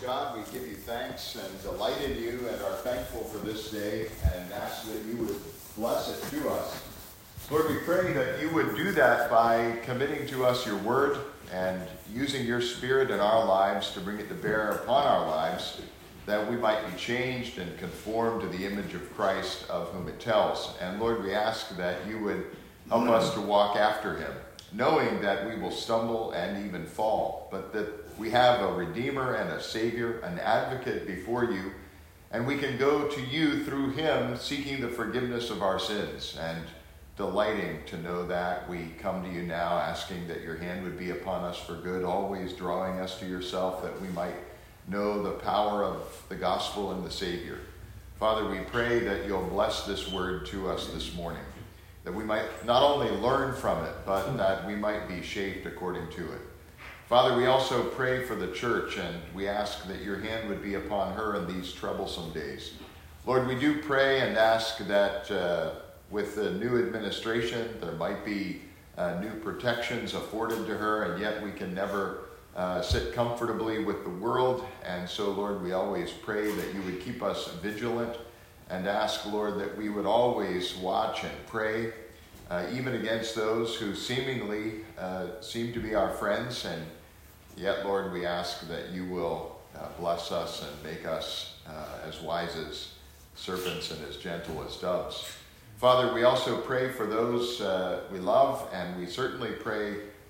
God, we give you thanks and delight in you and are thankful for this day and ask that you would bless it to us. Lord, we pray that you would do that by committing to us your word and using your spirit in our lives to bring it to bear upon our lives, that we might be changed and conformed to the image of Christ of whom it tells. And Lord, we ask that you would help us to walk after him, knowing that we will stumble and even fall, but that we have a Redeemer and a Savior, an advocate before you, and we can go to you through him, seeking the forgiveness of our sins and delighting to know that. We come to you now asking that your hand would be upon us for good, always drawing us to yourself, that we might know the power of the gospel and the Savior. Father, we pray that you'll bless this word to us this morning, that we might not only learn from it, but that we might be shaped according to it. Father, we also pray for the church, and we ask that your hand would be upon her in these troublesome days. Lord, we do pray and ask that with the new administration, there might be new protections afforded to her, and yet we can never sit comfortably with the world. And so, Lord, we always pray that you would keep us vigilant and ask, Lord, that we would always watch and pray, even against those who seemingly seem to be our friends. And yet, Lord, we ask that you will bless us and make us as wise as serpents and as gentle as doves. Father, we also pray for those we love, and we certainly pray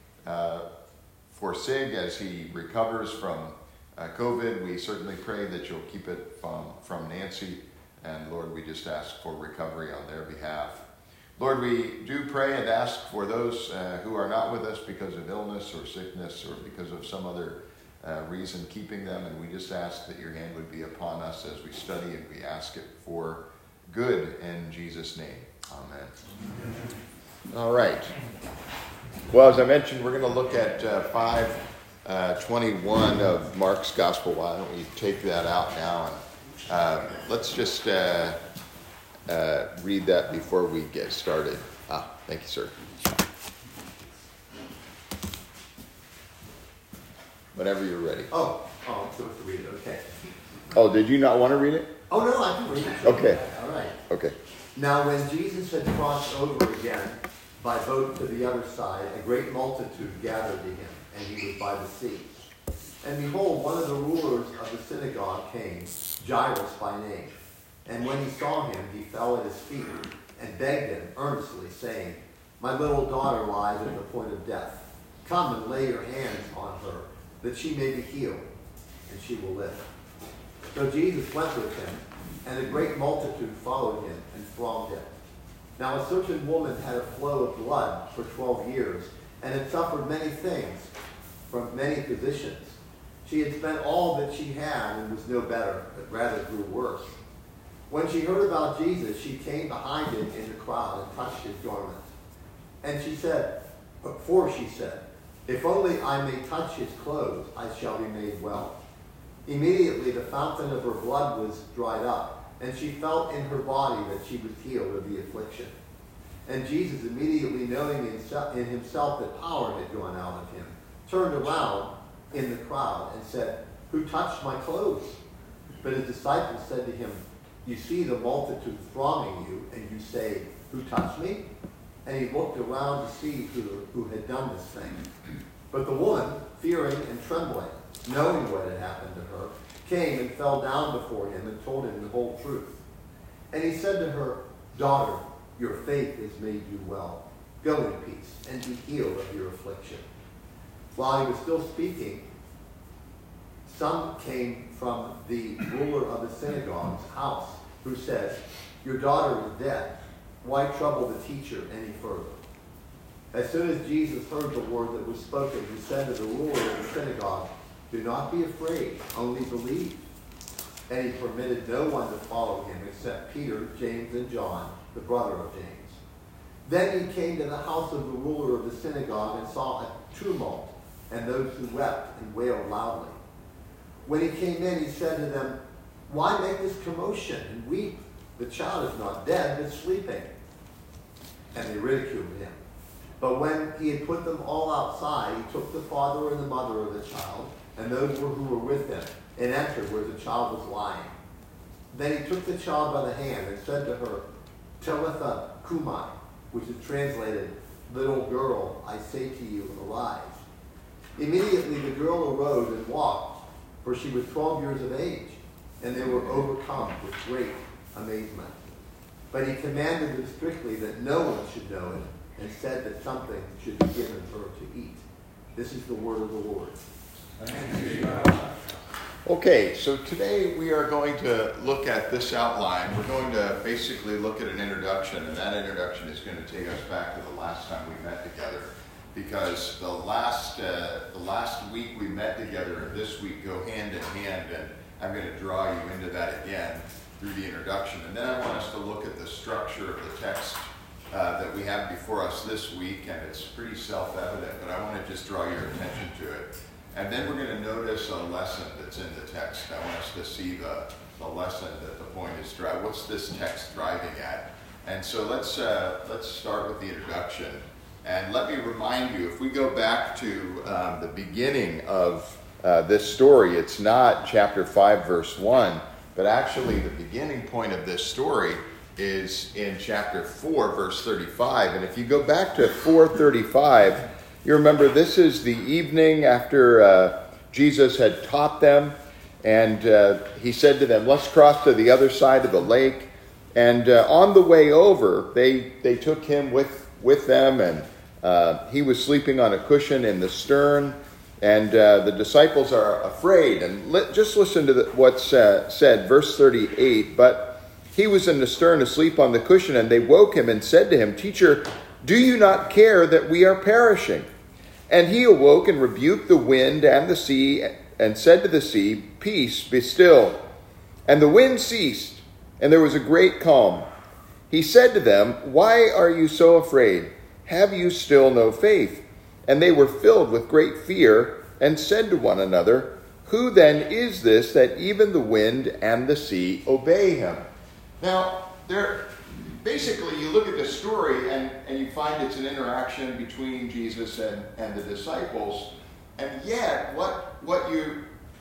for Sig as he recovers from COVID. We certainly pray that you'll keep it from Nancy, and Lord, we just ask for recovery on their behalf. Lord, we do pray and ask for those who are not with us because of illness or sickness or because of some other reason keeping them, and we just ask that your hand would be upon us as we study, and we ask it for good in Jesus' name. Amen. All right. Well, as I mentioned, we're going to look at 5:21 of Mark's Gospel. Why don't we take that out now, and let's just read that before we get started. Thank you, sir. Whenever you're ready. I'm supposed to read it, okay. Oh, did you not want to read it? Oh, no, I can read it. Okay. All right. Okay. Now, when Jesus had crossed over again by boat to the other side, a great multitude gathered to him, and he was by the sea. And behold, one of the rulers of the synagogue came, Jairus by name. And when he saw him, he fell at his feet and begged him earnestly, saying, "My little daughter lies at the point of death. Come and lay your hands on her, that she may be healed, and she will live." So Jesus went with him, and a great multitude followed him and thronged him. Now a certain woman had a flow of blood for 12 years, and had suffered many things from many physicians. She had spent all that she had and was no better, but rather grew worse. When she heard about Jesus, she came behind him in the crowd and touched his garment. And she said, "If only I may touch his clothes, I shall be made well." Immediately the fountain of her blood was dried up, and she felt in her body that she was healed of the affliction. And Jesus, immediately knowing in himself that power had gone out of him, turned around in the crowd and said, "Who touched my clothes?" But his disciples said to him, "You see the multitude thronging you, and you say, 'Who touched me?'" And he looked around to see who had done this thing. But the woman, fearing and trembling, knowing what had happened to her, came and fell down before him and told him the whole truth. And he said to her, "Daughter, your faith has made you well. Go in peace and be healed of your affliction." While he was still speaking, some came from the ruler of the synagogue's house, who said, "Your daughter is dead. Why trouble the teacher any further?" As soon as Jesus heard the word that was spoken, he said to the ruler of the synagogue, "Do not be afraid, only believe." And he permitted no one to follow him except Peter, James, and John, the brother of James. Then he came to the house of the ruler of the synagogue and saw a tumult and those who wept and wailed loudly. When he came in, he said to them, "Why make this commotion and weep? The child is not dead, but sleeping." And they ridiculed him. But when he had put them all outside, he took the father and the mother of the child and those who were with him, and entered where the child was lying. Then he took the child by the hand and said to her, Talitha Kumai, which is translated, little girl, I say to you, arise. Immediately the girl arose and walked, for she was 12 years of age, and they were overcome with great amazement. But he commanded them strictly that no one should know it, and said that something should be given her to eat. This is the word of the Lord. Okay, so today we are going to look at this outline. We're going to basically look at an introduction, and that introduction is going to take us back to the last time we met together, because the last week we met together and this week go hand in hand, and I'm going to draw you into that again through the introduction. And then I want us to look at the structure of the text that we have before us this week, and it's pretty self-evident, but I want to just draw your attention to it. And then we're going to notice a lesson that's in the text. I want us to see the lesson that the point is driving. What's this text driving at? And so let's start with the introduction. And let me remind you, if we go back to the beginning of this story, it's not chapter 5, verse 1, but actually the beginning point of this story is in chapter 4, verse 35. And if you go back to 4:35, you remember this is the evening after Jesus had taught them, and he said to them, let's cross to the other side of the lake. And on the way over, they took him with them, and he was sleeping on a cushion in the stern, and the disciples are afraid. And just listen to what's said, verse 38, but he was in the stern asleep on the cushion, and they woke him and said to him, Teacher, do you not care that we are perishing? And he awoke and rebuked the wind and the sea, and said to the sea, Peace, be still. And the wind ceased, and there was a great calm. He said to them, Why are you so afraid? Have you still no faith? And they were filled with great fear, and said to one another, Who then is this that even the wind and the sea obey him? Now, basically, you look at this story and you find it's an interaction between Jesus and the disciples. And yet, what you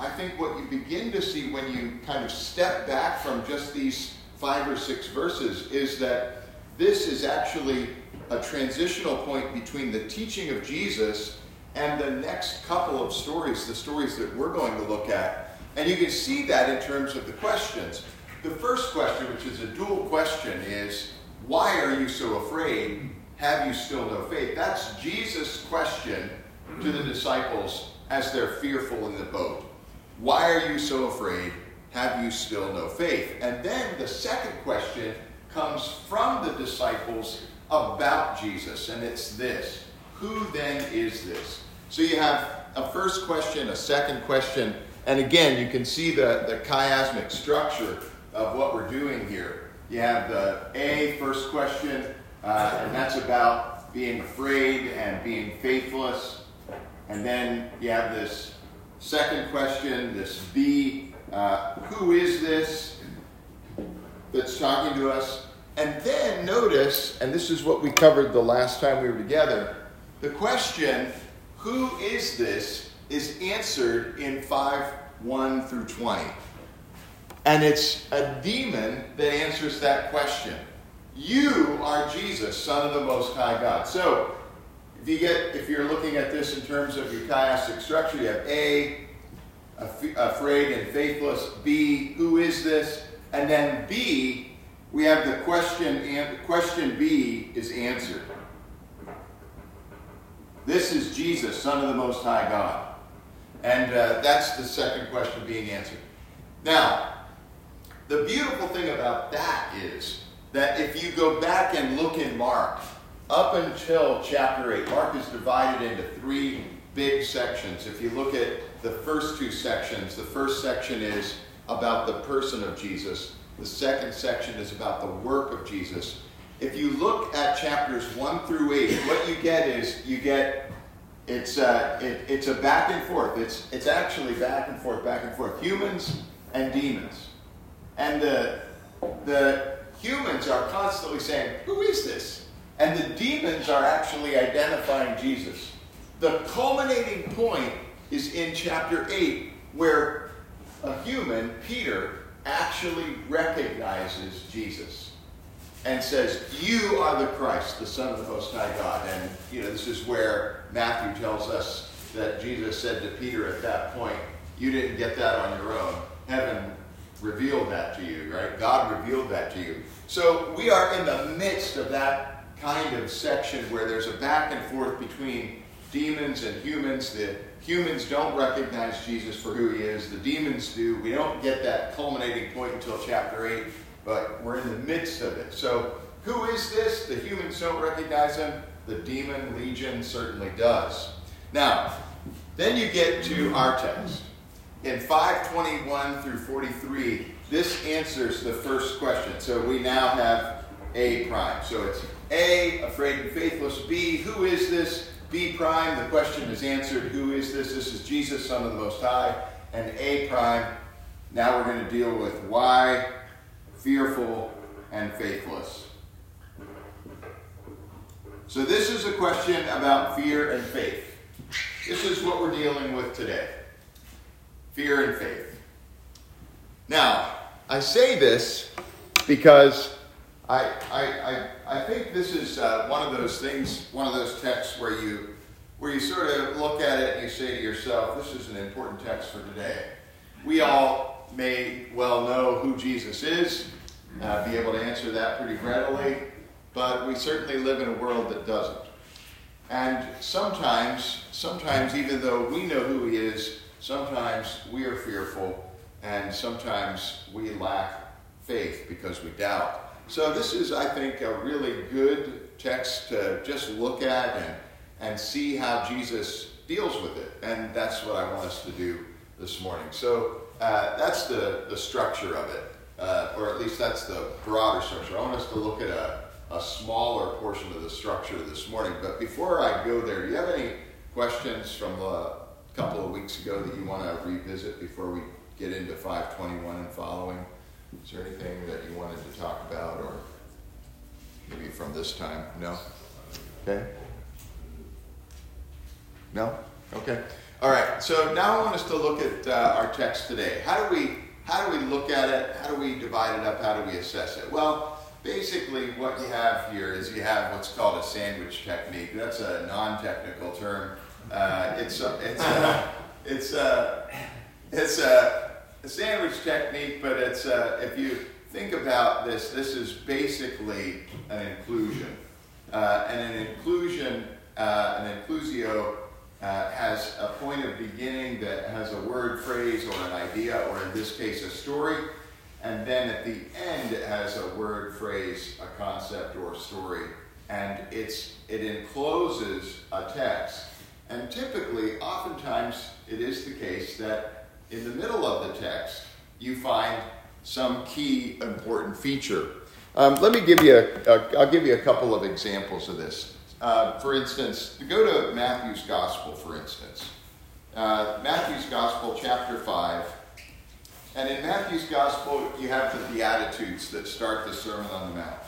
begin to see when you kind of step back from just these 5 or 6 verses is that this is actually a transitional point between the teaching of Jesus and the next couple of stories, the stories that we're going to look at. And you can see that in terms of the questions. The first question, which is a dual question, is, why are you so afraid? Have you still no faith? That's Jesus' question to the disciples as they're fearful in the boat. Why are you so afraid? Have you still no faith? And then the second question comes from the disciples about Jesus, and it's this. Who then is this? So you have a first question, a second question, and again, you can see the chiasmic structure of what we're doing here. You have the first question, and that's about being afraid and being faithless. And then you have this second question, this B, who is this that's talking to us? And then notice, and this is what we covered the last time we were together, the question, who is this, is answered in 5:1 through 20. And it's a demon that answers that question. You are Jesus, Son of the Most High God. So, if you're looking at this in terms of your chiastic structure, you have A, afraid and faithless, B, who is this? And then B, we have the question, and question B is answered. This is Jesus, Son of the Most High God. And that's the second question being answered. Now, the beautiful thing about that is that if you go back and look in Mark, up until chapter 8, Mark is divided into 3 big sections. If you look at the first 2 sections, the first section is about the person of Jesus. The second section is about the work of Jesus. If you look at chapters 1 through 8, what you get is, it's a back and forth. It's actually back and forth. Humans and demons. And the humans are constantly saying, who is this? And the demons are actually identifying Jesus. The culminating point is in chapter 8, where a human, Peter, actually recognizes Jesus and says, "You are the Christ, the Son of the Most High God." And, this is where Matthew tells us that Jesus said to Peter at that point, "You didn't get that on your own. Heaven revealed that to you," right? God revealed that to you. So we are in the midst of that kind of section where there's a back and forth between demons and humans. The humans don't recognize Jesus for who he is. The demons do. We don't get that culminating point until chapter 8, but we're in the midst of it. So who is this? The humans don't recognize him. The demon legion certainly does. Now, then you get to our text. In 5:21 through 43, this answers the first question. So we now have A prime. So it's A, afraid and faithless. B, who is this? B prime, the question is answered. Who is this? This is Jesus, Son of the Most High. And A prime, now we're going to deal with why, fearful and faithless. So this is a question about fear and faith. This is what we're dealing with today. Fear and faith. Now, I say this because I think this is one of those things, one of those texts where you sort of look at it and you say to yourself, this is an important text for today. We all may well know who Jesus is, be able to answer that pretty readily, but we certainly live in a world that doesn't. And sometimes even though we know who he is, sometimes we are fearful, and sometimes we lack faith because we doubt. So this is, I think, a really good text to just look at and see how Jesus deals with it. And that's what I want us to do this morning. So that's the structure of it, or at least that's the broader structure. I want us to look at a smaller portion of the structure this morning. But before I go there, do you have any questions from a couple of weeks ago that you want to revisit before we get into 5:21 and following? Is there anything that you wanted to talk about, or maybe from this time? No? Okay. No? Okay. All right. So now I want us to look at our text today. How do we look at it? How do we divide it up? How do we assess it? Well, basically what you have here is you have what's called a sandwich technique. That's a non-technical term. It's a sandwich technique, but it's if you think about this is basically an inclusion. And an inclusion, an inclusio, has a point of beginning that has a word, phrase, or an idea, or in this case a story. And then at the end it has a word, phrase, a concept, or a story. And it encloses a text. And typically, oftentimes, it is the case that in the middle of the text, you find some key important feature. Let me give you I'll give you a couple of examples of this. For instance, go to Matthew's Gospel, for instance. Matthew's Gospel, chapter 5. And in Matthew's Gospel, you have the Beatitudes that start the Sermon on the Mount.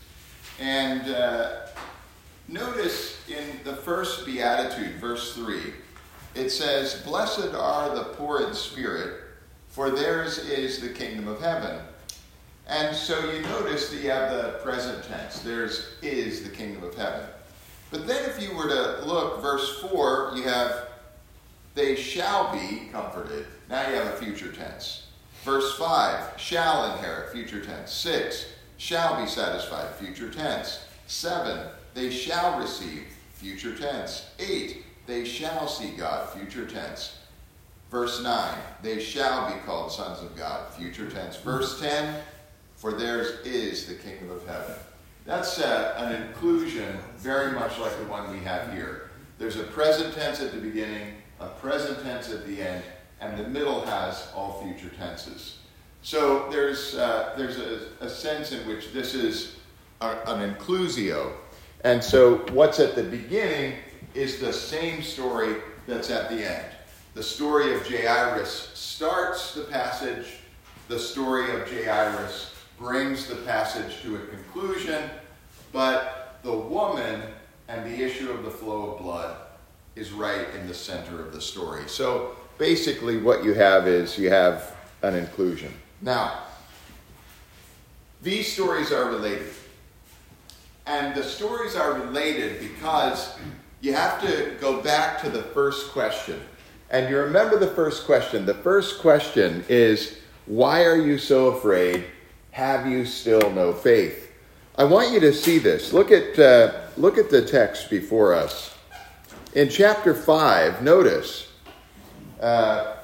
And notice in the first Beatitude, verse 3, it says, "Blessed are the poor in spirit, for theirs is the kingdom of heaven." And so you notice that you have the present tense. Theirs is the kingdom of heaven. But then if you were to look, verse 4, you have, "They shall be comforted." Now you have a future tense. Verse 5, "Shall inherit," future tense. 6, "Shall be satisfied," future tense. 7, "They shall receive," future tense. 8, "They shall see God," future tense. Verse 9, "They shall be called sons of God," future tense. Verse 10, "For theirs is the kingdom of heaven." That's an inclusion very much like the one we have here. There's a present tense at the beginning, a present tense at the end, and the middle has all future tenses. So there's a sense in which this is an inclusio. And so what's at the beginning is the same story that's at the end. The story of Jairus starts the passage. The story of Jairus brings the passage to a conclusion. But the woman and the issue of the flow of blood is right in the center of the story. So basically what you have is you have an inclusion. Now, these stories are related. And the stories are related because you have to go back to the first question. And you remember the first question. The first question is, why are you so afraid? Have you still no faith? I want you to see this. Look at the text before us. In chapter 5, notice the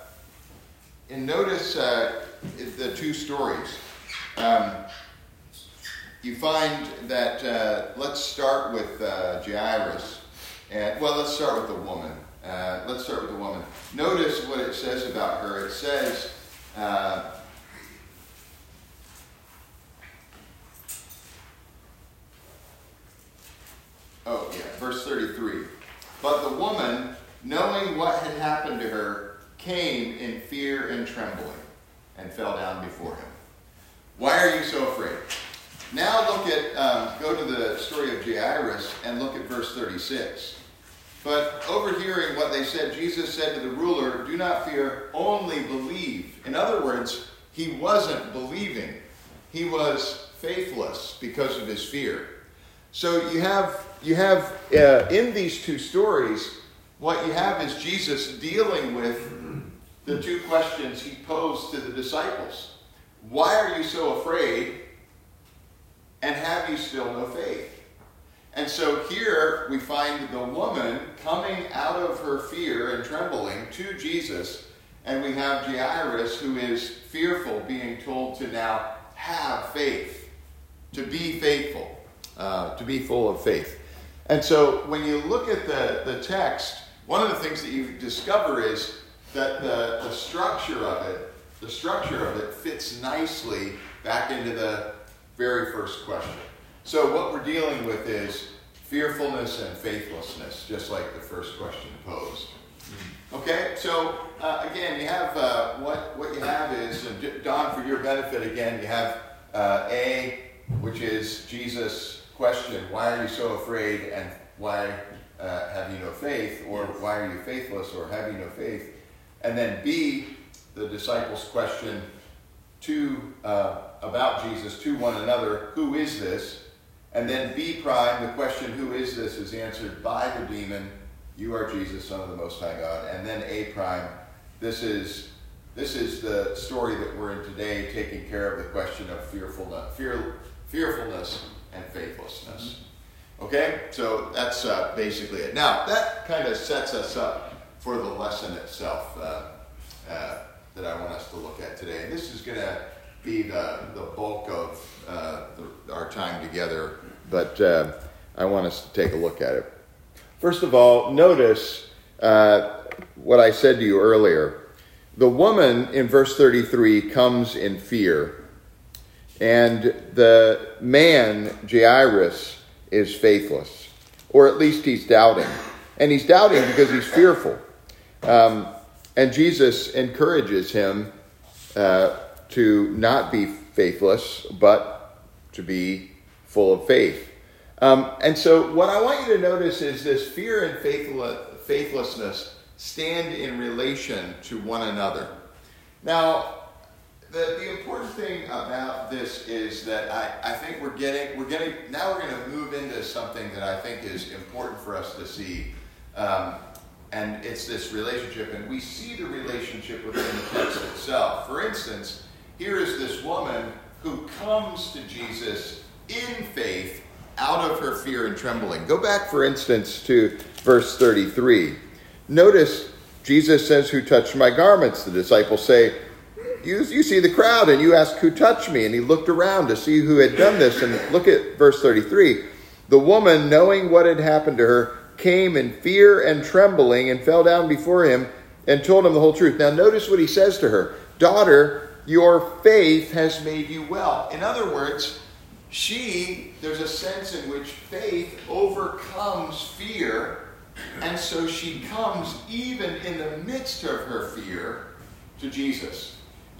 two stories. You find that, let's start with Jairus. Let's start with the woman. Notice what it says about her. It says, verse 33. But the woman, knowing what had happened to her, came in fear and trembling and fell down before him. Why are you so afraid? Now go to the story of Jairus and look at verse 36. But overhearing what they said, Jesus said to the ruler, do not fear, only believe. In other words, he wasn't believing. He was faithless because of his fear. So you have in these two stories, what you have is Jesus dealing with the two questions he posed to the disciples. Why are you so afraid? And have you still no faith? And so here we find the woman coming out of her fear and trembling to Jesus. And we have Jairus, who is fearful, being told to now have faith, to be faithful, to be full of faith. And so when you look at the text, one of the things that you discover is that the structure of it fits nicely back into the very first question. So what we're dealing with is fearfulness and faithlessness, just like the first question posed. Okay, so again, you have what you have is, Don, for your benefit again, you have A, which is Jesus' question, why are you so afraid, and why have you no faith, or why are you faithless, or have you no faith? And then B, the disciples' question about Jesus to one another, who is this? And then B prime, the question, who is this, is answered by the demon, you are Jesus, Son of the Most High God. And then A prime, this is the story that we're in today, taking care of the question of fearfulness and faithlessness. Okay, so that's basically it. Now, that kind of sets us up for the lesson itself that I want us to look at today. And this is going to be the bulk of our time together, but I want us to take a look at it. First of all, notice what I said to you earlier. The woman in verse 33 comes in fear, and the man, Jairus, is faithless, or at least he's doubting. And he's doubting because he's fearful. And Jesus encourages him to not be faithless, but to be full of faith. And so what I want you to notice is this fear and faithlessness stand in relation to one another. Now, the important thing about this is that I think we're going to move into something that I think is important for us to see. And it's this relationship, and we see the relationship within the text itself. For instance, here is this woman who comes to Jesus in faith out of her fear and trembling. Go back, for instance, to verse 33. Notice Jesus says, who touched my garments? The disciples say, you see the crowd and you ask, who touched me? And he looked around to see who had done this. And look at verse 33. The woman, knowing what had happened to her, came in fear and trembling and fell down before him and told him the whole truth. Now notice what he says to her. Daughter, your faith has made you well. In other words, there's a sense in which faith overcomes fear, and so she comes even in the midst of her fear to Jesus.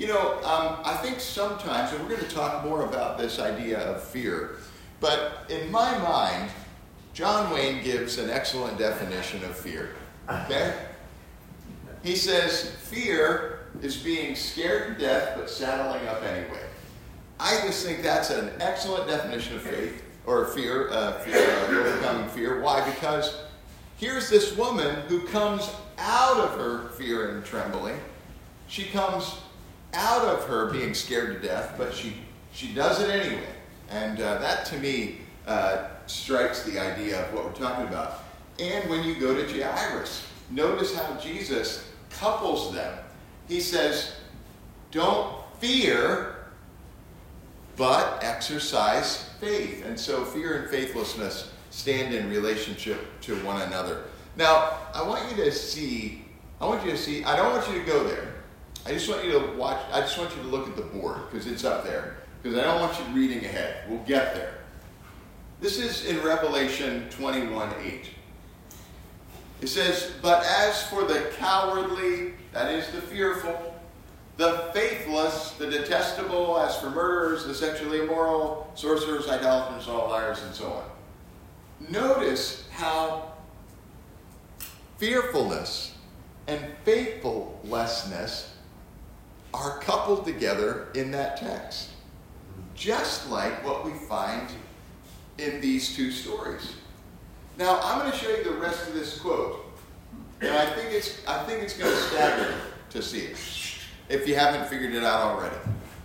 I think sometimes, and we're going to talk more about this idea of fear, but in my mind, John Wayne gives an excellent definition of fear. Okay? He says, fear is being scared to death but saddling up anyway. I just think that's an excellent definition of faith, or fear, overcoming fear. Why? Because here's this woman who comes out of her fear and trembling. She comes out of her being scared to death, but she does it anyway. And that, to me, strikes the idea of what we're talking about. And when you go to Jairus, notice how Jesus couples them. He says, don't fear, but exercise faith. And so fear and faithlessness stand in relationship to one another. Now, I want you to see, I don't want you to go there. I just want you to watch, I just want you to look at the board, because it's up there. Because I don't want you reading ahead. We'll get there. This is in Revelation 21:8. It says, but as for the cowardly, that is the fearful, the faithless, the detestable, as for murderers, the sexually immoral, sorcerers, idolaters, all liars, and so on. Notice how fearfulness and faithfulness are coupled together in that text. Just like what we find in these two stories. Now, I'm going to show you the rest of this quote. And I think it's going to stagger you to see it, if you haven't figured it out already.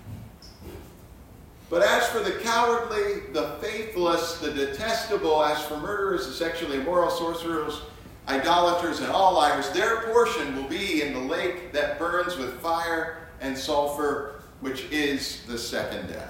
But as for the cowardly, the faithless, the detestable, as for murderers, the sexually immoral, sorcerers, idolaters, and all liars, their portion will be in the lake that burns with fire and sulfur, which is the second death.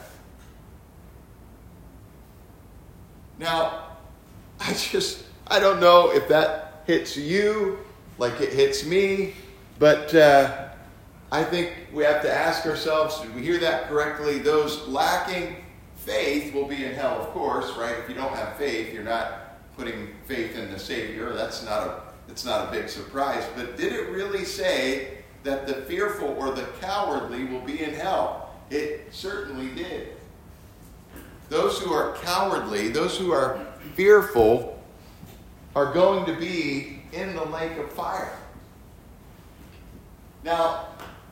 Now, I don't know if that hits you like it hits me, but I think we have to ask ourselves, did we hear that correctly? Those lacking faith will be in hell, of course, right? If you don't have faith, you're not putting faith in the Savior. It's not a big surprise. But did it really say that the fearful or the cowardly will be in hell? It certainly did. Those who are cowardly, those who are fearful, are going to be in the lake of fire. Now,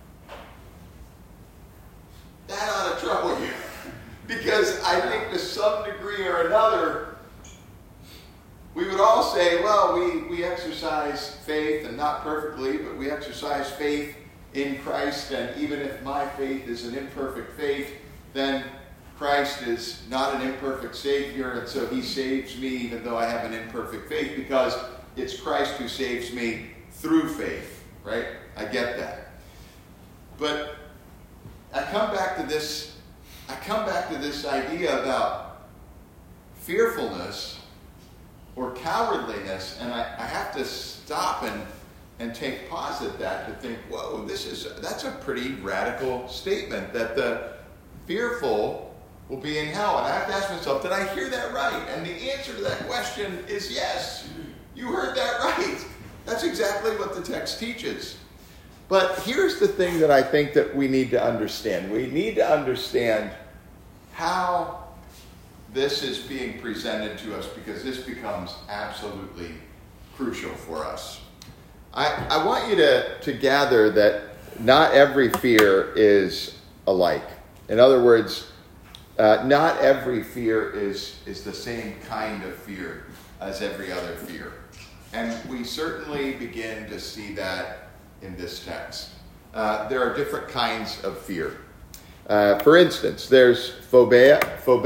that ought to trouble you. Because I think to some degree or another, we would all say, well, we exercise faith, and not perfectly, but we exercise faith in Christ, and even if my faith is an imperfect faith, then Christ is not an imperfect Savior, and so he saves me even though I have an imperfect faith, because it's Christ who saves me through faith, right? I get that. But I come back to this idea about fearfulness or cowardliness, and I have to stop and take pause at that to think, whoa, that's a pretty radical statement, that the fearful will be in hell. And I have to ask myself, did I hear that right? And the answer to that question is yes. You heard that right. That's exactly what the text teaches. But here's the thing that I think that we need to understand. We need to understand how this is being presented to us, because this becomes absolutely crucial for us. I want you to gather that not every fear is alike. In other words, not every fear is the same kind of fear as every other fear. And we certainly begin to see that in this text. There are different kinds of fear. For instance, there's phobeo.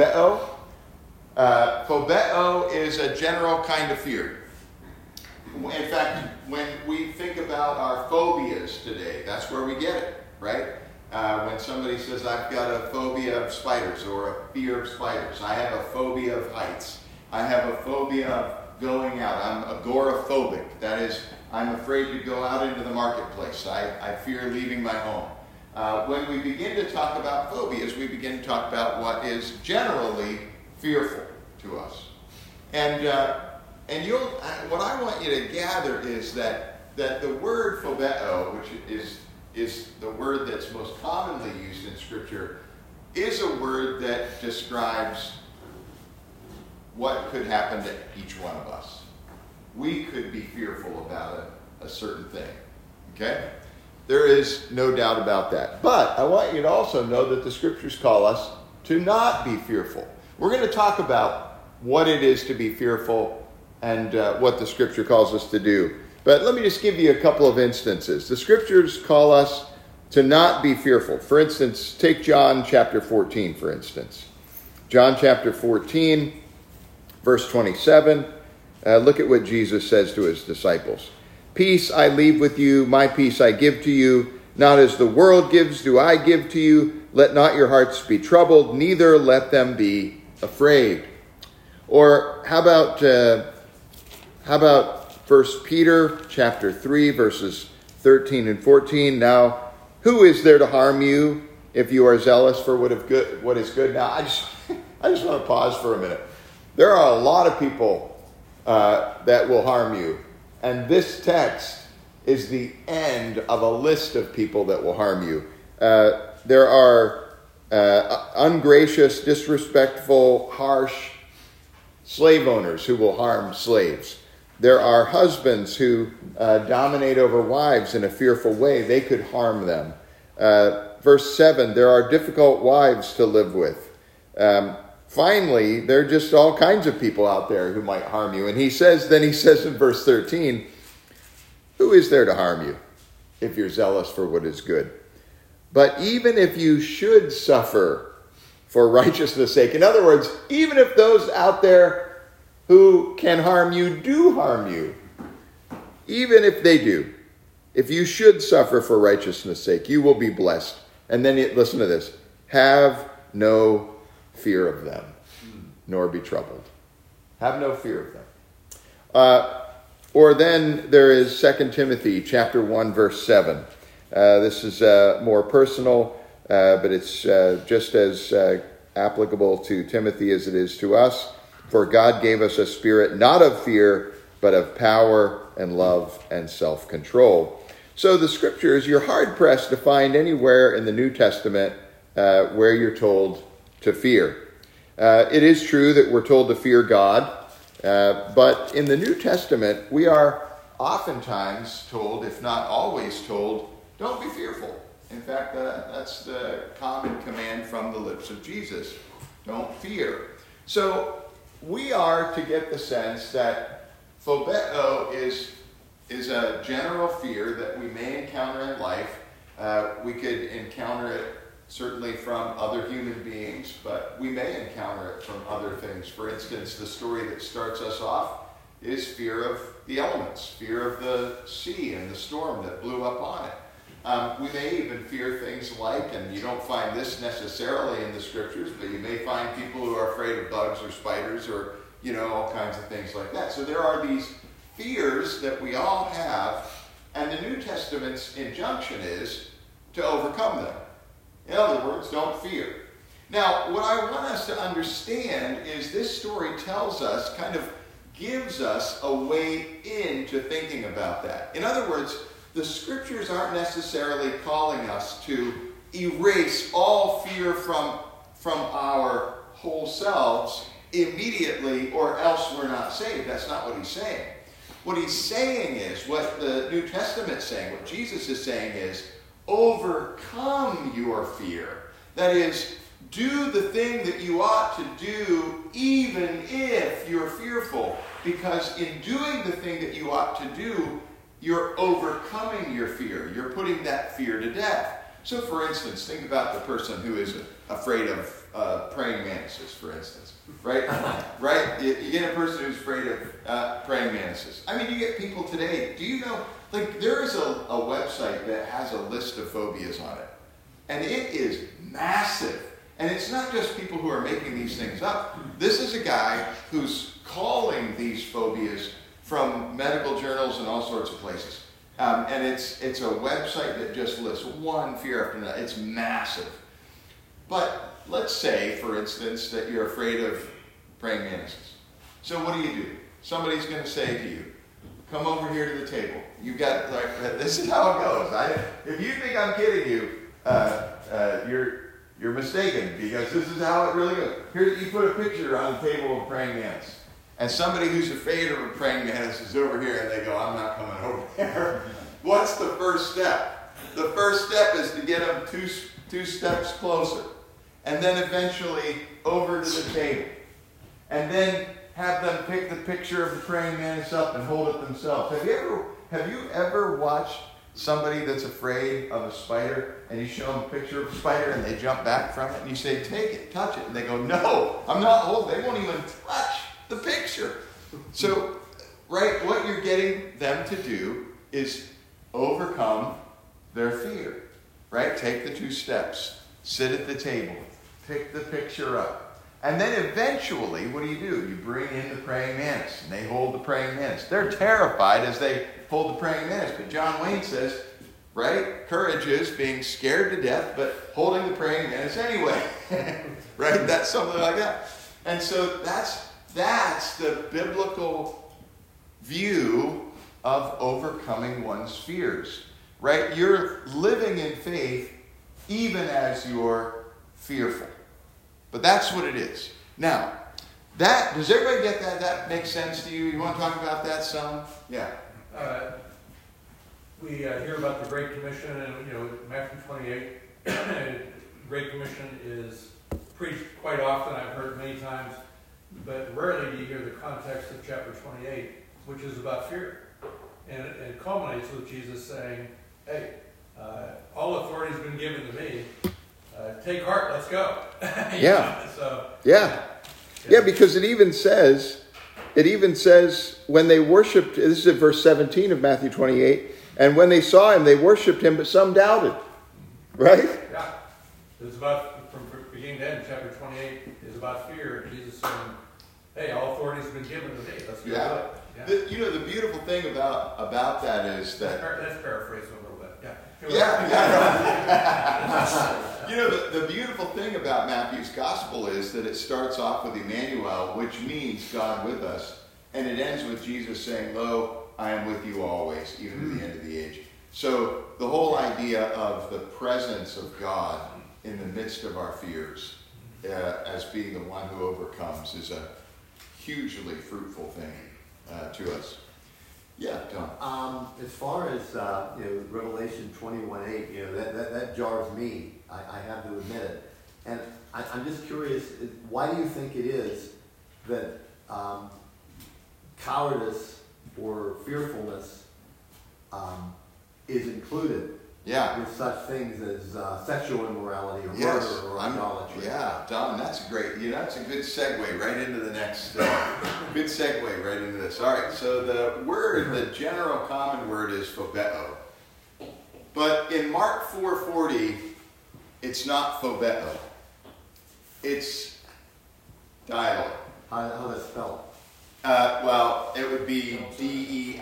Phobeo is a general kind of fear. In fact, when we think about our phobias today, that's where we get it, right? When somebody says, I've got a phobia of spiders or a fear of spiders. I have a phobia of heights. I have a phobia of going out. I'm agoraphobic. That is, I'm afraid to go out into the marketplace. I fear leaving my home. When we begin to talk about phobias, we begin to talk about what is generally fearful to us. And what I want you to gather is that the word phobeo, which is the word that's most commonly used in Scripture, is a word that describes what could happen to each one of us. We could be fearful about a certain thing. Okay? There is no doubt about that. But I want you to also know that the scriptures call us to not be fearful. We're going to talk about what it is to be fearful and what the scripture calls us to do. But let me just give you a couple of instances. The scriptures call us to not be fearful. For instance, take John chapter 14, for instance. John chapter 14, verse 27. Look at what Jesus says to his disciples. Peace I leave with you, my peace I give to you. Not as the world gives do I give to you. Let not your hearts be troubled, neither let them be afraid. Or how about 1 Peter chapter 3, verses 13 and 14. Now, who is there to harm you if you are zealous for what is good? Now, I just want to pause for a minute. There are a lot of people that will harm you. And this text is the end of a list of people that will harm you. There are ungracious, disrespectful, harsh slave owners who will harm slaves. There are husbands who dominate over wives in a fearful way. They could harm them. Verse 7, there are difficult wives to live with. Finally, there are just all kinds of people out there who might harm you. And he says in verse 13, who is there to harm you if you're zealous for what is good? But even if you should suffer for righteousness' sake, in other words, even if those out there who can harm you do harm you, even if they do, if you should suffer for righteousness' sake, you will be blessed. And then listen to this, have no fear of them, nor be troubled. Have no fear of them. Or then there is 2 Timothy chapter 1, verse 7. This is more personal, but it's just as applicable to Timothy as it is to us. For God gave us a spirit not of fear, but of power and love and self-control. So the scriptures, you're hard-pressed to find anywhere in the New Testament where you're told to fear. It is true that we're told to fear God, but in the New Testament, we are oftentimes told, if not always told, don't be fearful. In fact, that's the common command from the lips of Jesus. Don't fear. So we are to get the sense that phobeo is a general fear that we may encounter in life. We could encounter it certainly from other human beings, but we may encounter it from other things. For instance, the story that starts us off is fear of the elements, fear of the sea and the storm that blew up on it. We may even fear things like, and you don't find this necessarily in the scriptures, but you may find people who are afraid of bugs or spiders or, all kinds of things like that. So there are these fears that we all have, and the New Testament's injunction is to overcome them. In other words, don't fear. Now, what I want us to understand is this story tells us, kind of gives us a way into thinking about that. In other words, the scriptures aren't necessarily calling us to erase all fear from our whole selves immediately, or else we're not saved. That's not what he's saying. What he's saying is, what the New Testament's saying, what Jesus is saying is, overcome your fear. That is, do the thing that you ought to do even if you're fearful. Because in doing the thing that you ought to do, you're overcoming your fear. You're putting that fear to death. So for instance, think about the person who is afraid of praying mantises, for instance. Right? Right? You get a person who's afraid of praying mantises. I mean, you get people today, do you know, there is a website that has a list of phobias on it. And it is massive. And it's not just people who are making these things up. This is a guy who's calling these phobias from medical journals and all sorts of places. And it's a website that just lists one fear after another. It's massive. But let's say, for instance, that you're afraid of praying mantises. So what do? Somebody's going to say to you, come over here to the table. You've got, this is how it goes. If you think I'm kidding you, you're mistaken, because this is how it really goes. Here, you put a picture on the table of praying mantis. And somebody who's afraid of a praying mantis is over here, and they go, I'm not coming over there. What's the first step? The first step is to get them two steps closer. And then eventually over to the table. And then have them pick the picture of the praying mantis up and hold it themselves. Have you ever watched somebody that's afraid of a spider and you show them a picture of a spider and they jump back from it and you say, take it, touch it. And they go, no, I'm not holding. They won't even touch the picture. So, right, what you're getting them to do is overcome their fear. Right? Take the 2 steps. Sit at the table. Pick the picture up. And then eventually, what do? You bring in the praying mantis, and they hold the praying mantis. They're terrified as they hold the praying mantis. But John Wayne says, right, courage is being scared to death, but holding the praying mantis anyway. Right? That's something like that. And so that's the biblical view of overcoming one's fears. Right? You're living in faith even as you're fearful. But that's what it is. Now, does everybody get that? That makes sense to you? You want to talk about that some? Yeah. We hear about the Great Commission, and Matthew 28. Great Commission is preached quite often. I've heard many times, but rarely do you hear the context of chapter 28, which is about fear, and it culminates with Jesus saying, "Hey, all authority has been given to me. Take heart, let's go." Yeah. Yeah, because it even says when they worshipped, this is in verse 17 of Matthew 28, and when they saw him, they worshipped him, but some doubted. Right? Yeah. It's about, from beginning to end, chapter 28 is about fear, and Jesus saying, hey, all authority has been given to me, let's go do it. Yeah. The beautiful thing about that is that... That's paraphrasing a little bit. The beautiful thing about Matthew's gospel is that it starts off with Emmanuel, which means God with us, and it ends with Jesus saying, "Lo, I am with you always, even to the end of the age." So the whole idea of the presence of God in the midst of our fears as being the one who overcomes is a hugely fruitful thing to us. Yeah, Don. As far as Revelation 21:8, that jars me. I have to admit it, and I'm just curious. Why do you think it is that cowardice or fearfulness is included with such things as sexual immorality or murder or idolatry? Yeah, Don, that's a good segue right into the next. Good segue right into this. All right, so the general common word is phobeo. But in Mark 4:40, it's not phobeo. It's dialogue. How that's spelled? Well, it would be Deiloi.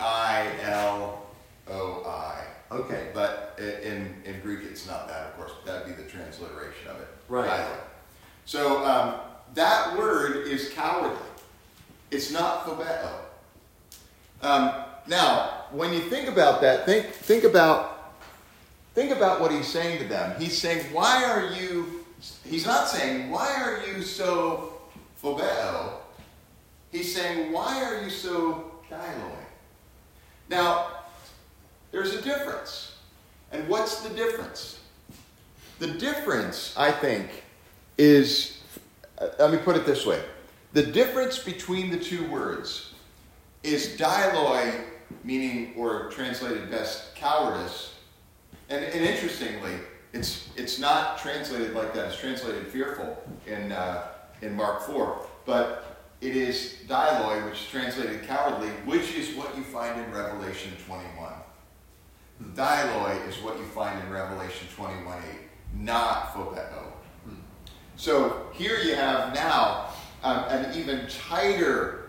Okay. But in Greek, it's not that, of course. That would be the transliteration of it. Right. Dialogue. So that word is cowardly. It's not phobeo. Now, when you think about that, think about what he's saying to them. He's saying, he's not saying, why are you so phobeo? He's saying, why are you so dialogue? Now, there's a difference. And what's the difference? The difference, I think, is, let me put it this way. The difference between the two words is dialoi, meaning, or translated best, cowardice. And interestingly, it's not translated like that. It's translated fearful in Mark 4. But it is dialoi, which is translated cowardly, which is what you find in Revelation 21. Dialoi is what you find in Revelation 21:8, not phobeo. So here you have now an even tighter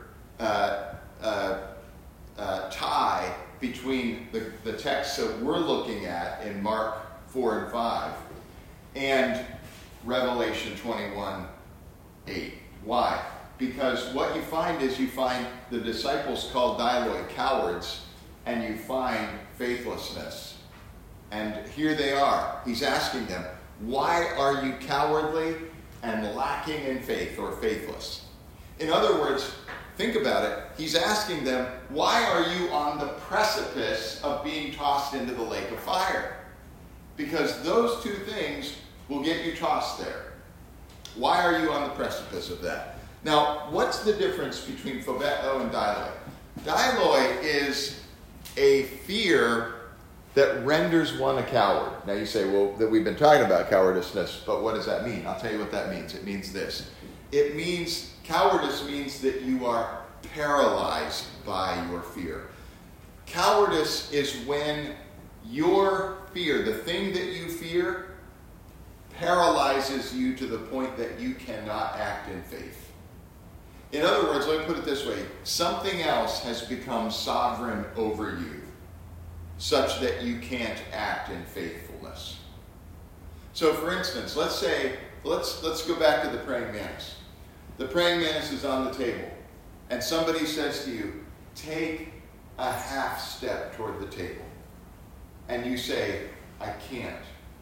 tie between the texts that we're looking at in Mark 4 and 5 and Revelation 21:8. Why? Because what you find is the disciples called dialoi cowards, and you find faithlessness. And here they are. He's asking them, why are you cowardly and lacking in faith or faithless? In other words, think about it. He's asking them, why are you on the precipice of being tossed into the lake of fire? because those two things will get you tossed there. Why are you on the precipice of that? Now, what's the difference between phobeo and dailoi? Dailoi is a fear that renders one a coward. Now you say, well, that we've been talking about cowardice, but what does that mean? I'll tell you what that means. It means this. It means, cowardice means that you are paralyzed by your fear. Cowardice is when your fear, the thing that you fear, paralyzes you to the point that you cannot act in faith. In other words, let me put it this way. Something else has become sovereign over you, such that you can't act in faithfulness. So for instance, let's go back to the praying mantis. The praying mantis is on the table, and somebody says to you, take a half step toward the table. And you say, I can't.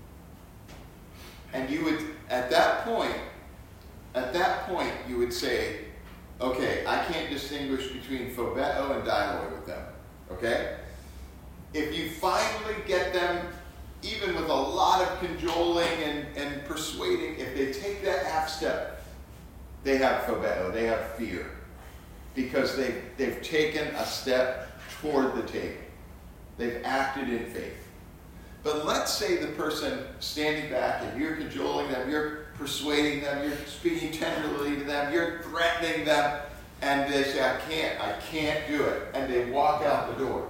And you would, at that point, you would say, okay, I can't distinguish between phobeo and dailoi with them. Okay? If you finally get them, even with a lot of cajoling and persuading, if they take that half step, they have phobeo, they have fear. Because they've taken a step toward the table. They've acted in faith. But let's say the person standing back and you're cajoling them, you're persuading them, you're speaking tenderly to them, you're threatening them, and they say, I can't do it. And they walk out the door.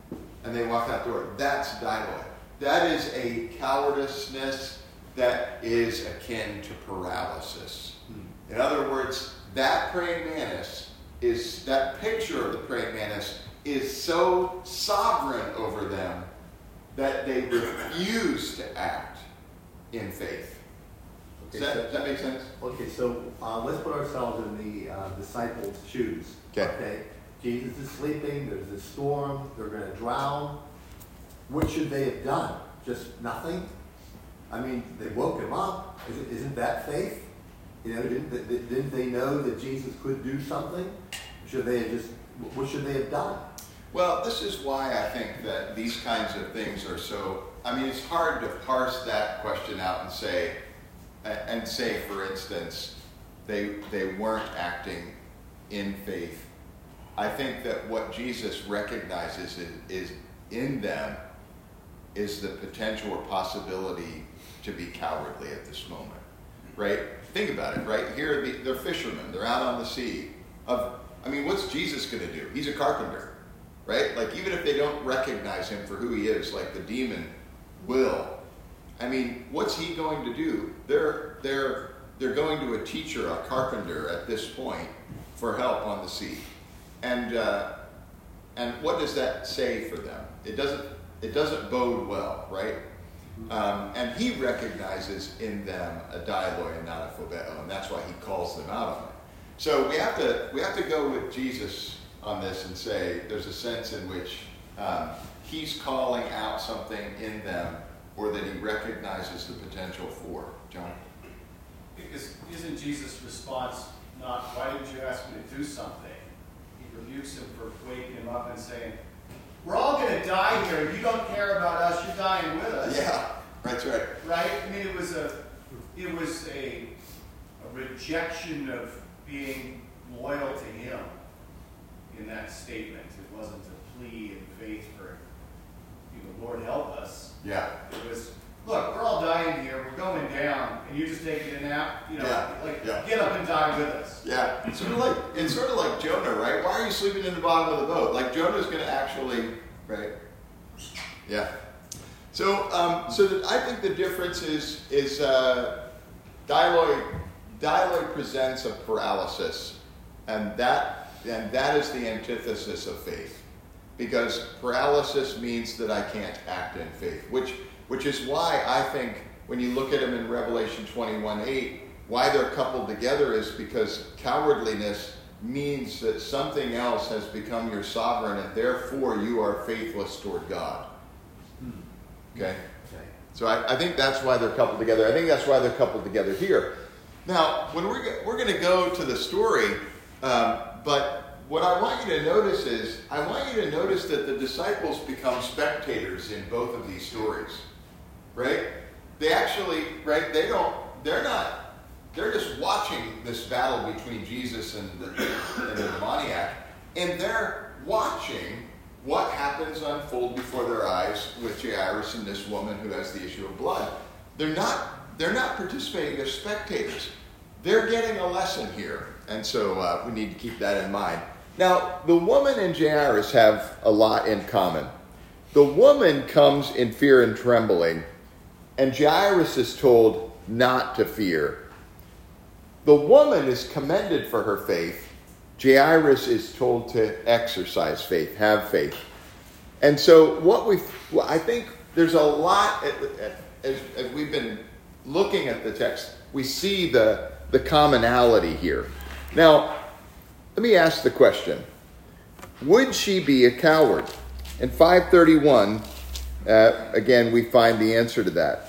That's dailoi. That is a cowardiceness that is akin to paralysis. In other words, that praying mantis is, that picture of the praying mantis is so sovereign over them that they refuse to act in faith. Okay, Does that make sense? Okay, so let's put ourselves in the disciples' shoes. Okay. Jesus is sleeping, there's a storm, they're going to drown. What should they have done? Just nothing? I mean, they woke him up. Isn't that faith? You know, didn't they know that Jesus could do something? What should they have done? Well, this is why I think that these kinds of things are so, I mean, it's hard to parse that question out and say, for instance, they weren't acting in faith. I think that what Jesus recognizes is in them is the potential or possibility to be cowardly at this moment, right? Think about it, right? Here they're fishermen. They're out on the sea. What's Jesus going to do? He's a carpenter, right? Like, even if they don't recognize him for who he is, like the demon will, I mean, what's he going to do? They're going to a teacher, a carpenter at this point for help on the sea. And what does that say for them? It doesn't bode well, right? And he recognizes in them a dailoi and not a phobeo, and that's why he calls them out on it. So we have to go with Jesus on this and say there's a sense in which he's calling out something in them, or that he recognizes the potential for. John? Because isn't Jesus' response not, why didn't you ask me to do something? He rebukes him for waking him up and saying, we're all going to die here. You don't care about us. You're dying with us. Yeah, that's right. Right? I mean, it was a rejection of being loyal to him in that statement. It wasn't a plea in faith for, Lord, help us. Yeah. It was, look, we're all dying here. We're going down, and you're just taking a nap. Get up and die with us. Yeah. It's sort of like Jonah, right? Why are you sleeping in the bottom of the boat? Like, Jonah's going to actually, right? Yeah. So I think the difference is dailoi presents a paralysis, and that is the antithesis of faith, because paralysis means that I can't act in faith, which is why I think when you look at them in Revelation 21:8, why they're coupled together is because cowardliness means that something else has become your sovereign, and therefore you are faithless toward God. Okay? So I think that's why they're coupled together. I think that's why they're coupled together here. Now, when we're going to go to the story, but what I want you to notice is, I want you to notice that the disciples become spectators in both of these stories. right? They actually, right, they're just watching this battle between Jesus and the demoniac, and they're watching what happens unfold before their eyes with Jairus and this woman who has the issue of blood. They're not participating, they're spectators. They're getting a lesson here, and so we need to keep that in mind. Now, the woman and Jairus have a lot in common. The woman comes in fear and trembling, and Jairus is told not to fear. The woman is commended for her faith. Jairus is told to exercise faith, have faith. And so I think there's a lot, as we've been looking at the text, we see the commonality here. Now, let me ask the question. Would she be a coward? In 531, again, we find the answer to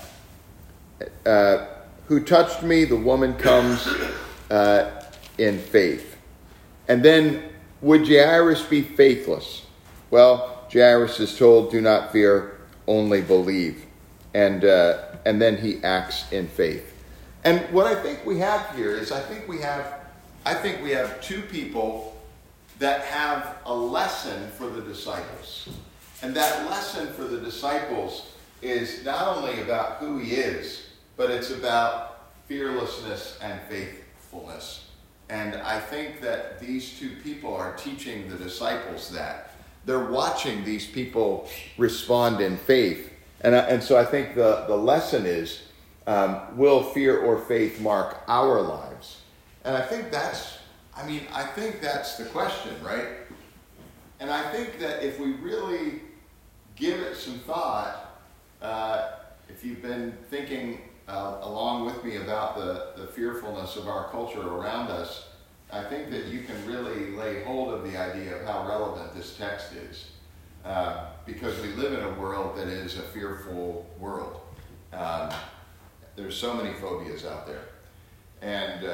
that. Who touched me? The woman comes in faith. And then, would Jairus be faithless? Well, Jairus is told, do not fear, only believe. And then he acts in faith. And what I think we have here is I think we have two people that have a lesson for the disciples. And that lesson for the disciples is not only about who he is, but it's about fearlessness and faithfulness. And I think that these two people are teaching the disciples that. They're watching these people respond in faith. And so I think the lesson is, will fear or faith mark our lives? And I think that's the question, right? And I think that if we really give it some thought, if you've been thinking along with me about the fearfulness of our culture around us, I think that you can really lay hold of the idea of how relevant this text is. Because we live in a world that is a fearful world. There's so many phobias out there. And,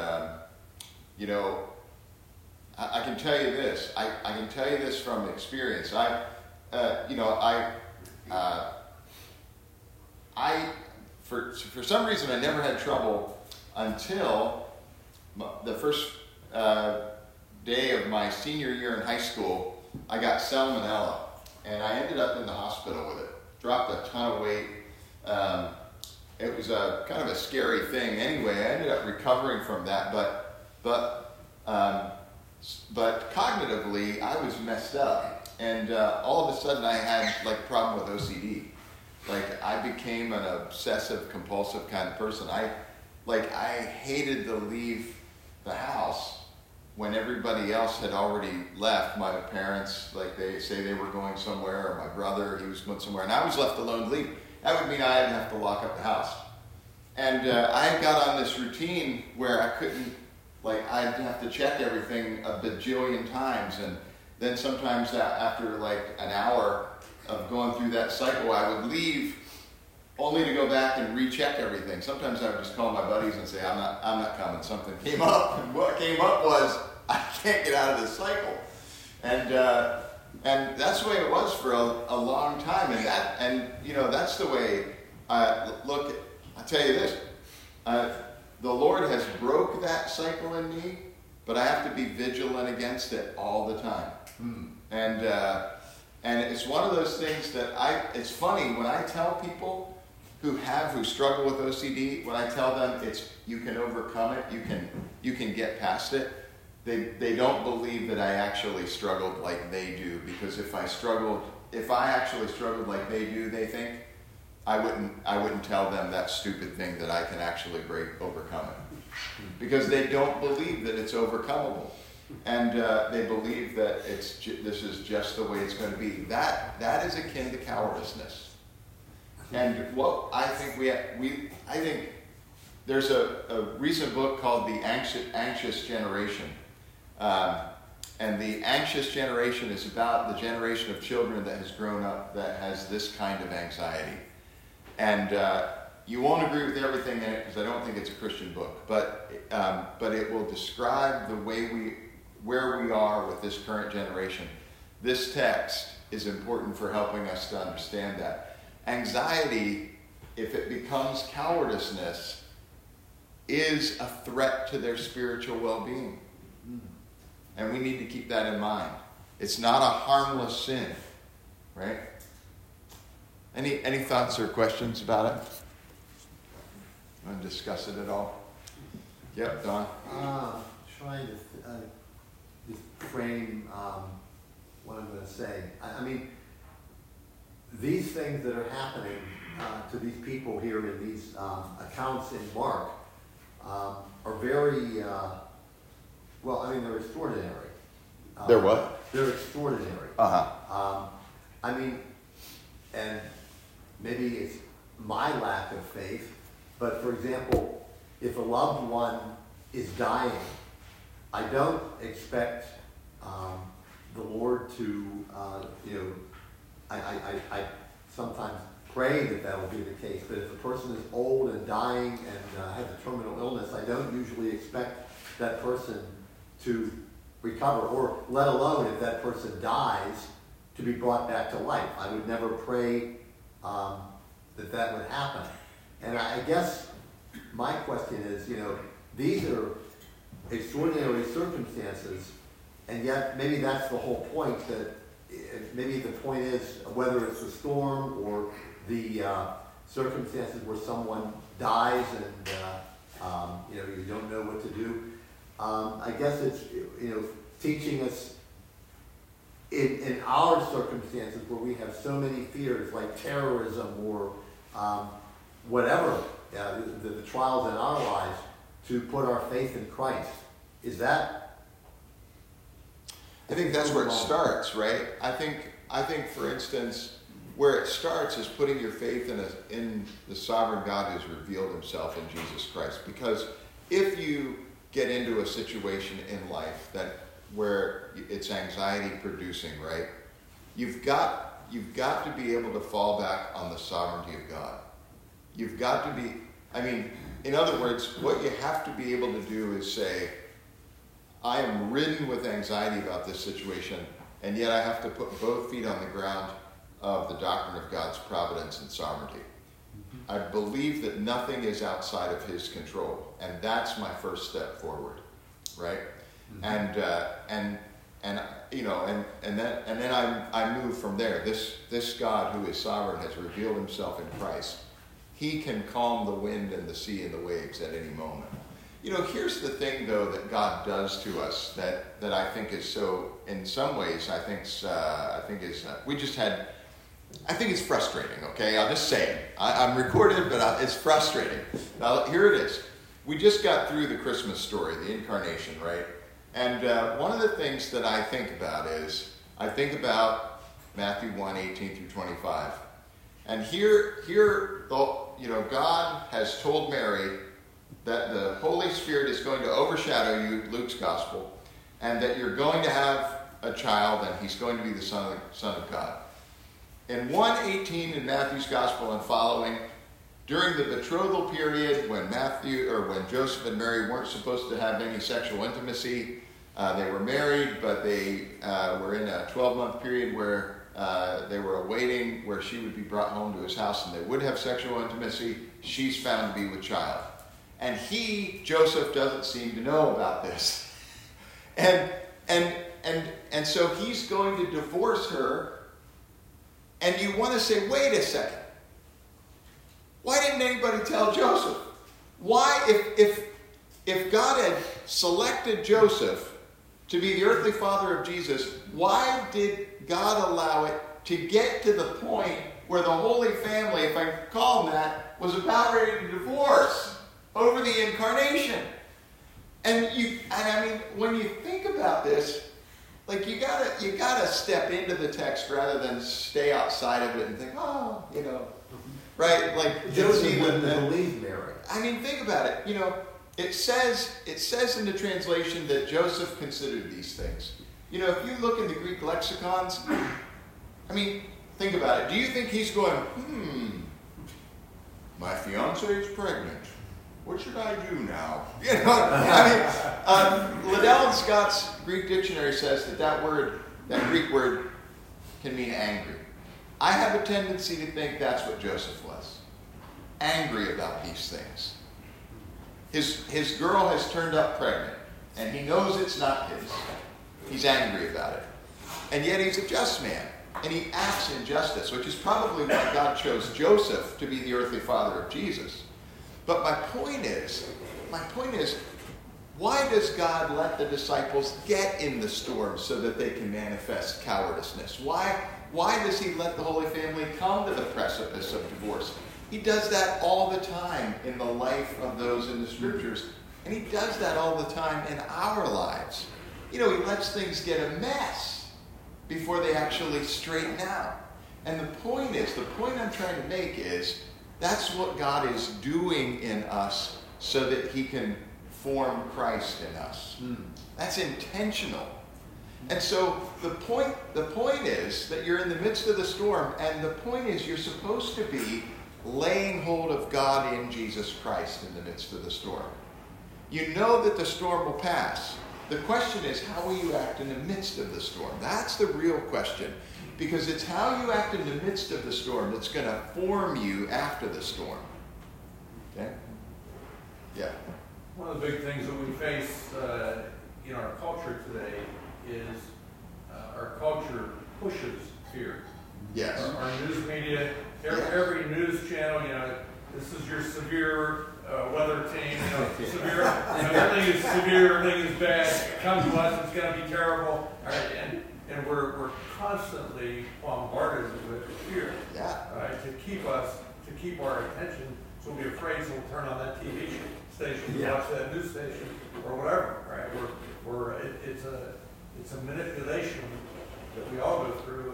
I can tell you this. I can tell you this from experience. For some reason, I never had trouble until the first day of my senior year in high school. I got salmonella, and I ended up in the hospital with it. Dropped a ton of weight. It was a kind of a scary thing. Anyway, I ended up recovering from that, but cognitively, I was messed up, and all of a sudden, I had a problem with OCD. I became an obsessive, compulsive kind of person. I hated to leave the house when everybody else had already left. My parents, they say they were going somewhere, or my brother, he was going somewhere, and I was left alone to leave. That would mean I'd have to lock up the house. And I got on this routine where I couldn't, I'd have to check everything a bajillion times, and then sometimes after an hour of going through that cycle, I would leave only to go back and recheck everything. Sometimes I would just call my buddies and say, I'm not coming. Something came up, and what came up was, I can't get out of this cycle. And that's the way it was for a long time. And that's the way I look. I tell you this, the Lord has broke that cycle in me, but I have to be vigilant against it all the time. And it's one of those things that it's funny when I tell people who struggle with OCD, when I tell them you can overcome it, you can get past it, they don't believe that I actually struggled like they do, because if I actually struggled like they do, they think I wouldn't tell them that stupid thing that I can actually overcome it, because they don't believe that it's overcomable. And they believe that this is just the way it's going to be. That is akin to cowardice. And what I think I think there's a recent book called The Anxious Generation, and the anxious generation is about the generation of children that has grown up that has this kind of anxiety. And you won't agree with everything in it, because I don't think it's a Christian book, but it will describe the way where we are with this current generation. This text is important for helping us to understand that. Anxiety if it becomes cowardice, is a threat to their spiritual well-being. And we need to keep that in mind. It's not a harmless sin, right? Any thoughts or questions about it? Want to discuss it at all? Yep, Don. Trying to just frame what I'm going to say. I mean, these things that are happening to these people here in these accounts in Mark are very, well, I mean, they're extraordinary. They're what? They're extraordinary. Uh-huh. I mean, and maybe it's my lack of faith, but for example, if a loved one is dying, I don't expect the Lord to, I sometimes pray that will be the case, but if a person is old and dying and has a terminal illness, I don't usually expect that person to recover, or let alone if that person dies, to be brought back to life. I would never pray that would happen. And I guess my question is, these are extraordinary circumstances, and yet maybe that's the whole point, that maybe the point is whether it's the storm or the circumstances where someone dies and you don't know what to do. I guess it's teaching us in our circumstances where we have so many fears like terrorism or whatever, the trials in our lives, to put our faith in Christ. Is that? I think that's where it starts, right? I think, for instance, where it starts is putting your faith in the sovereign God who's revealed himself in Jesus Christ. Because if you get into a situation in life where it's anxiety producing, right? You've got to be able to fall back on the sovereignty of God. You've got to be, in other words, what you have to be able to do is say, I am ridden with anxiety about this situation, and yet I have to put both feet on the ground of the doctrine of God's providence and sovereignty. I believe that nothing is outside of his control, and that's my first step forward, right? And then I move from there. This God who is sovereign has revealed himself in Christ. He can calm the wind and the sea and the waves at any moment. Here's the thing, though, that God does to us that I think is so, in some ways, I think it's frustrating, okay? I'll just say it. I'm recorded, but it's frustrating. Now, here it is. We just got through the Christmas story, the incarnation, right? And one of the things that I think about is, I think about Matthew 1:18 through 25. And here, God has told Mary that the Holy Spirit is going to overshadow you, Luke's gospel, and that you're going to have a child, and he's going to be the Son of God. In 1:18 in Matthew's gospel and following, during the betrothal period when Joseph and Mary weren't supposed to have any sexual intimacy, they were married, but they were in a 12-month period where they were awaiting where she would be brought home to his house and they would have sexual intimacy. She's found to be with child. And Joseph, doesn't seem to know about this. And so he's going to divorce her. And you want to say, wait a second. Why didn't anybody tell Joseph? Why, if God had selected Joseph to be the earthly father of Jesus, why did God allow it to get to the point where the Holy Family, if I can call them that, was about ready to divorce over the incarnation? And when you think about this, like you gotta step into the text rather than stay outside of it and think, right? Like Joseph wouldn't believe Mary. Think about it. It says in the translation that Joseph considered these things. If you look in the Greek lexicons, think about it. Do you think he's going, my fiancée is pregnant. What should I do now? Liddell and Scott's Greek dictionary says that Greek word, can mean angry. I have a tendency to think that's what Joseph was. angry about these things. His girl has turned up pregnant, and he knows it's not his. He's angry about it. And yet he's a just man, and he acts in justice, which is probably why God chose Joseph to be the earthly father of Jesus. But my point is, why does God let the disciples get in the storm so that they can manifest cowardice? Why does he let the Holy Family come to the precipice of divorce? He does that all the time in the life of those in the Scriptures. And he does that all the time in our lives. He lets things get a mess before they actually straighten out. And the point I'm trying to make is, that's what God is doing in us so that he can form Christ in us. That's intentional. And so the point is that you're in the midst of the storm, and the point is you're supposed to be laying hold of God in Jesus Christ in the midst of the storm. You know that the storm will pass. The question is, how will you act in the midst of the storm? That's the real question. Because it's how you act in the midst of the storm that's going to form you after the storm. Okay? Yeah. One of the big things that we face in our culture today is our culture pushes fear. Yes. Our news media, every news channel, this is your severe weather team, severe, everything is severe, everything is bad, come to us, it's going to be terrible. All right, and we're constantly bombarded with fear, right, to keep our attention, so we'll be afraid, so we'll turn on that TV station, watch that news station, or whatever, right? It's a manipulation that we all go through,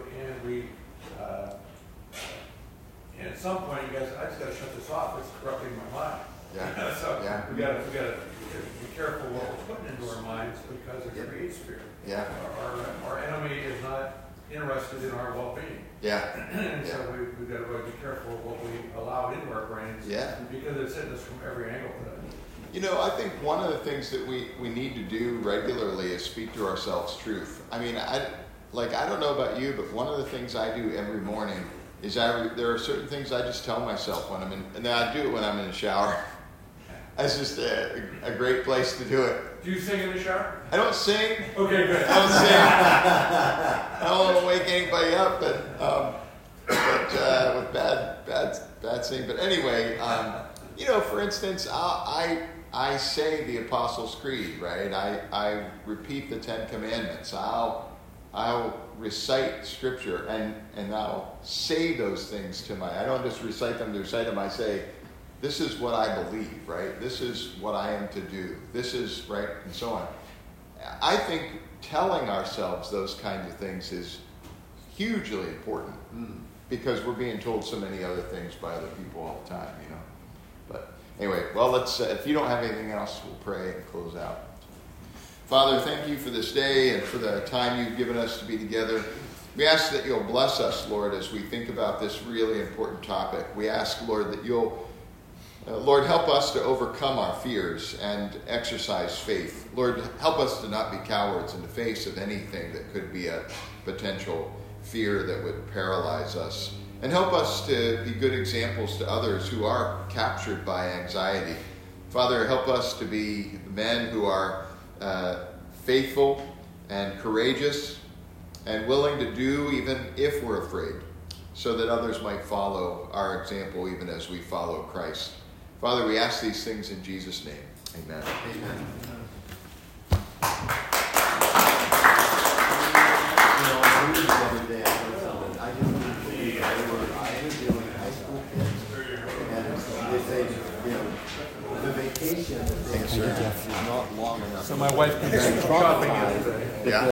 and at some point, you guys, I just got to shut this off. It's corrupting my mind. So we got to be careful what we're putting into our minds, because it creates fear. Our enemy is not interested in our well-being. And so we've got to really be careful what we allow into our brains. Because it's hitting us from every angle today. I think one of the things that we need to do regularly is speak to ourselves truth. I mean, I don't know about you, but one of the things I do every morning is there are certain things I just tell myself when I'm in, and then I do it when I'm in the shower. That's just a great place to do it. Do you sing in the shower? I don't sing. Okay, good. I don't sing. I don't want to wake anybody up, but with bad singing. But anyway, for instance, I say the Apostles' Creed, right? I repeat the Ten Commandments. I'll recite Scripture and I'll say those things to I don't just recite them to recite them. I say, this is what I believe, right? This is what I am to do. This is, right, and so on. I think telling ourselves those kinds of things is hugely important because we're being told so many other things by other people all the time, But anyway, well, let's, if you don't have anything else, we'll pray and close out. Father, thank you for this day and for the time you've given us to be together. We ask that you'll bless us, Lord, as we think about this really important topic. We ask, Lord, that you'll, Lord, help us to overcome our fears and exercise faith. Lord, help us to not be cowards in the face of anything that could be a potential fear that would paralyze us. And help us to be good examples to others who are captured by anxiety. Father, help us to be men who are faithful and courageous and willing to do even if we're afraid, so that others might follow our example even as we follow Christ. Father, we ask these things in Jesus' name. Amen. Amen. The other day I heard someone, I just didn't believe I was dealing with high school kids, and they say, the vacation that they have is not long enough. So my wife can go shopping yesterday. Yeah.